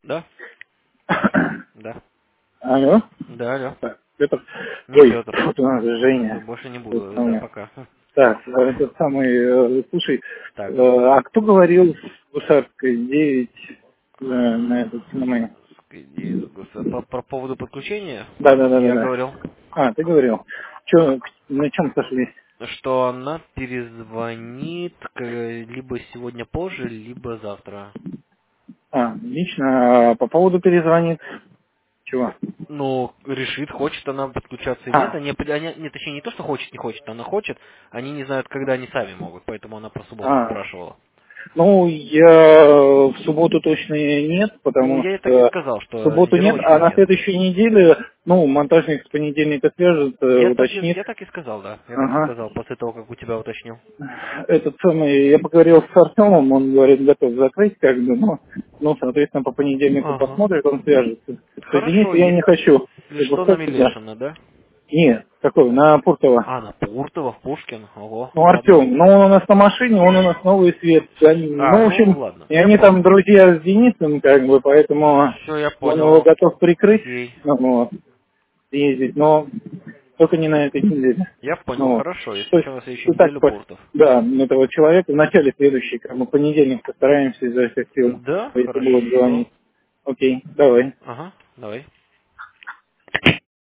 Да? Да. Алло? Да, алло. Так, Петр. Не Ой, Петр. тут у нас же Женя. Больше не Этот буду. Да, самый. пока. Так, этот самый, слушай, Так. а кто говорил с Гусарской 9 на этот самый? По поводу подключения Да, да, да, да, я да. говорил, А, ты говорил. Че, на чем сошлись? что она перезвонит либо сегодня позже, либо завтра. А, лично по поводу перезвонит. Чего? Ну, решит, хочет она подключаться или нет. А, Они, точнее, не то, что хочет, не хочет, она хочет. Они не знают, когда они сами могут, поэтому она про субботу а. спрашивала. Ну, я в субботу точно нет, Ну, потому я ей так и что сказал, в что субботу нет, а вероятности на нет. следующей неделе, ну, монтажник с понедельника свяжется, уточнит. Я так и сказал, да. Я так и Ага. сказал, после того, как у тебя уточнил. Этот самый, я поговорил с Артемом, он говорит, готов закрыть, как бы, ну, соответственно, по понедельнику Ага. посмотрит, он свяжется. Хорошо, Соединиться я не хочу. если Как бы, что, на как всегда. Милешина, да? Нет, какой, на Пуртова. А, на Пуртова, в Пушкин. Ого, Ну, ладно. Артем, ну, он у нас на машине, он у нас новый свет. А, Ну, в ну общем, ладно, и я они там понял. друзья с Денисом, как бы, поэтому Все, я он его понял. готов прикрыть, Окей. ну, вот, ездить, но только не на этой неделе. Я понял, Ну, вот. хорошо. Если То есть, что, на следующей и так, неделе Пуртов. да, этого человека в начале следующей, как бы, понедельник постараемся изо всех сил, Да, если будут хорошо. звонить. Окей, давай. Ага, давай.